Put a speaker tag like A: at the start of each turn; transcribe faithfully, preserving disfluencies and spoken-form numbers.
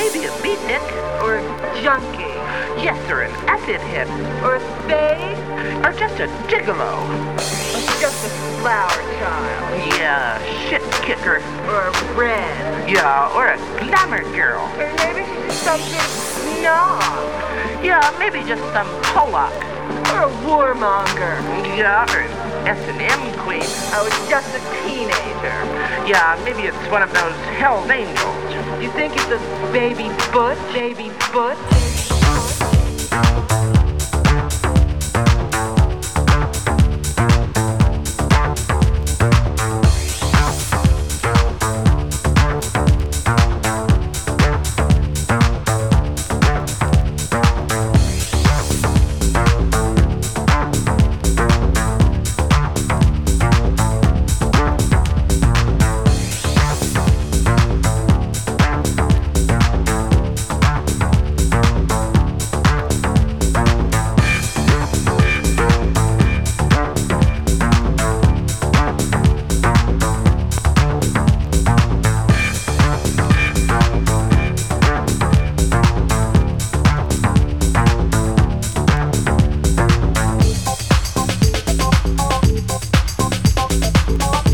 A: maybe a beatnik.
B: Or a junkie.
A: Yes, or an acid hit.
B: Or a spade.
A: Or just a gigolo.
B: Or just a flower child.
A: Yeah, shit kicker.
B: Or a red.
A: Yeah, or a glamour girl.
B: Or maybe she's just something snob.
A: Yeah, maybe just some Pollock.
B: Or a warmonger.
A: Yeah, or an S and M queen.
B: I was just a teenager.
A: Yeah, maybe it's one of those Hell's Angels.
B: You think it's a baby foot? Baby foot?